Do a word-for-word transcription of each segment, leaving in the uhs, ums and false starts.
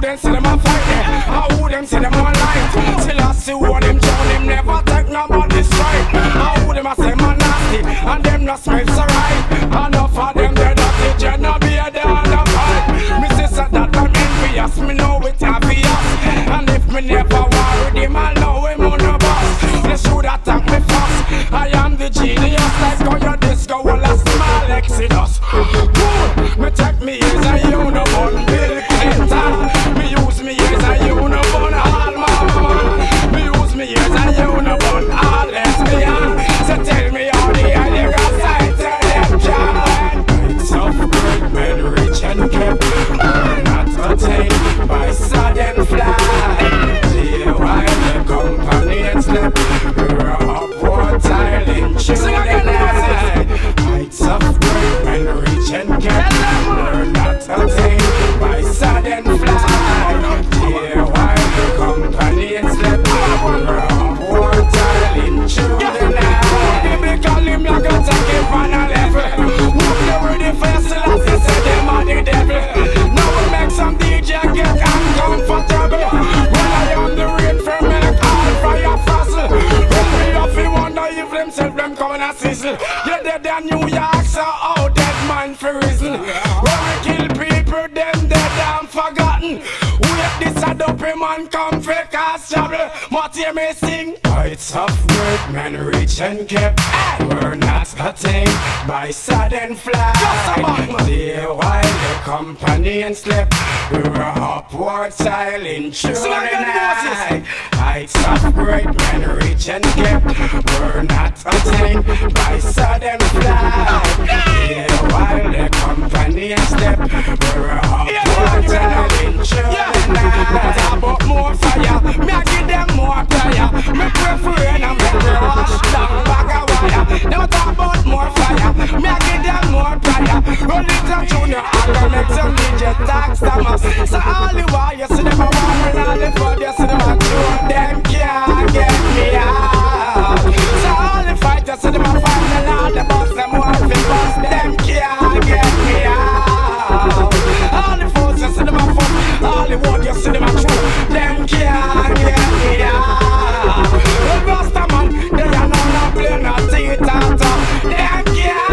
them say them a fight there? How who them say them a light? Still I see who them drown, him never take nobody's right. How who them a say man nasty, and them not smell so right. Enough of them dead dirty, dread no be a day on the fight. Me sister that I'm envious, me know it obvious. And if me never war with him, I know him on the boss. They should attack me fast. I am the genius, like how your disco will a small exodus. Good, me take me as a unibon Bill Clinton. Me use me as a unibon all mama. Me use me as a unibon all lesbian. So tell me how the illegal side tell them John. It's of great men rich and kept, are not attained by sudden flight. Dear while the company and slept, we're upward tiling through the night. Heights of great men reach and get, we're not attained by sudden flight. Dear while the company and slept, we're upward tiling through the night. They call him like a take on a level. Whoop the ready first, last they say them are the devil. Now we make some D J get uncomfortable. Well I am the red for make all fire fossil. Well me off you wonder if themself them coming a sizzle. You're dead in New York, so how dead man for reason. When we kill people, them dead and forgotten. Wait this a dopey man come for cause trouble. What hear me sing? Heights of great men reach and kept, we're not attained by sudden flight. Dear while the company and slept, we were upward sailing through the night. Heights of great men reach and kept, we're not attained by sudden flight. Dear while the company and slept, we were upward sailing through the night. Talk about more fire, me I give them more prayer. Me pray for rain and me pray wash down bag of wire. Never talk about more fire, me I give them more prayer. Roll it up junior, I can make some D J tax Thomas. So all the while you see them a warring, all the fraud you see them a true. Them can't get me out. So all the fight you see them a fight, and all the boss them want to bust. Them can't get me out. All the foes you see them a fuck, all the word you see them a true. Them can't get me out. The Rasta man, they are not play no theater. Them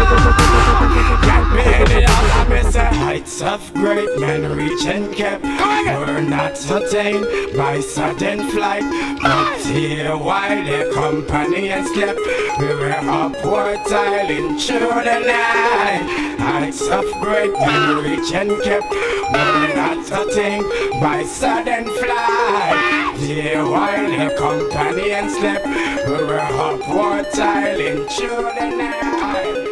can't get me out. Me say heights of great men reach and kept, we're not attained by sudden flight. But here while the company and slept, we were upward tiling through the night. Heights of great men reach and kept, we're not attained by sudden flight. Here while the company and slept, we were upward tiling through the night.